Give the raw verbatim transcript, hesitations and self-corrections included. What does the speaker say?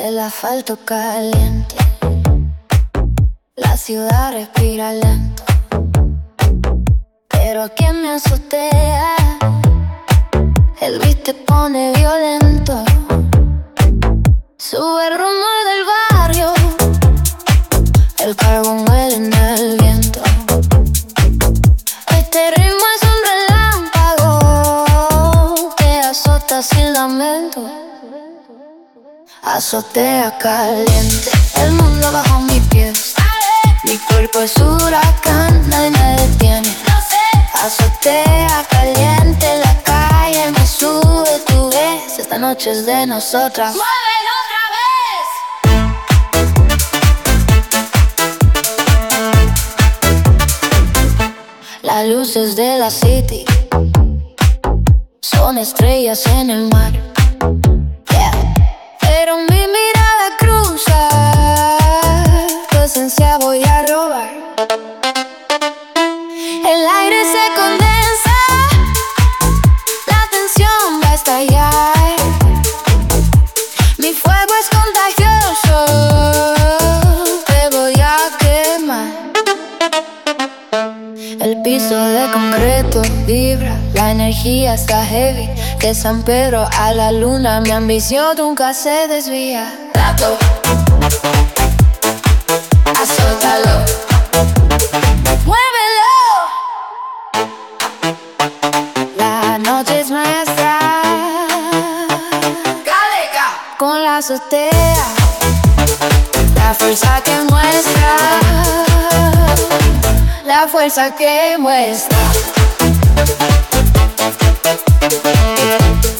El asfalto caliente, la ciudad respira lento, pero aquí en mi azotea el beat te pone violento. Sube el rumor del barrio, el carbón huele en el viento. Este ritmo es un relámpago, te azota sin lamento. Azotea caliente, el mundo bajo mis pies. Mi cuerpo es huracán, nadie me detiene. Azotea caliente, la calle me sube, tú ves. Esta noche es de nosotras. ¡Muévelo otra vez! Las luces de la city son estrellas en el mar. Pero mi mirada cruza, tu esencia voy a robar. El aire se condensa, la tensión va a estallar. Mi fuego es contagioso, te voy a quemar. El piso de concreto vibra, la energía está heavy. De San Pedro a la luna, mi ambición nunca se desvía. Rato, azótalo, muévelo. La noche es nuestra, Caleca, con la azotea, la fuerza que muestra, la fuerza que muestra.